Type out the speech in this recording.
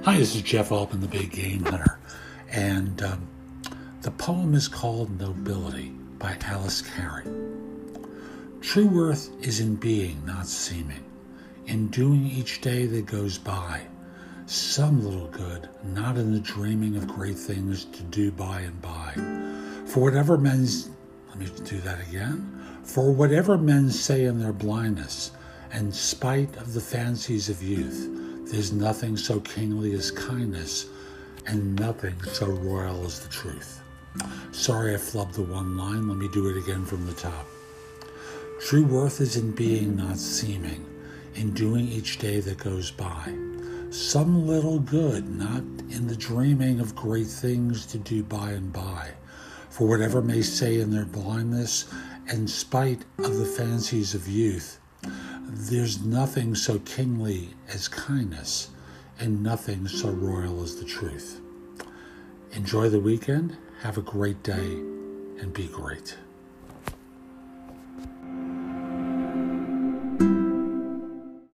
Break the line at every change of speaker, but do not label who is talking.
Hi, this is Jeff Altman, the Big Game Hunter, and the poem is called Nobility by Alice Carey. True worth is in being, not seeming, in doing each day that goes by some little good, not in the dreaming of great things to do by and by. For whatever men say in their blindness, and spite of the fancies of youth, there's nothing so kingly as kindness, and nothing so royal as the truth. Sorry I flubbed the one line, let me do it again from the top. True worth is in being, not seeming, in doing each day that goes by some little good, not in the dreaming of great things to do by and by. For whatever may say in their blindness, and spite of the fancies of youth, there's nothing so kingly as kindness, and nothing so royal as the truth. Enjoy the weekend, have a great day, and be great.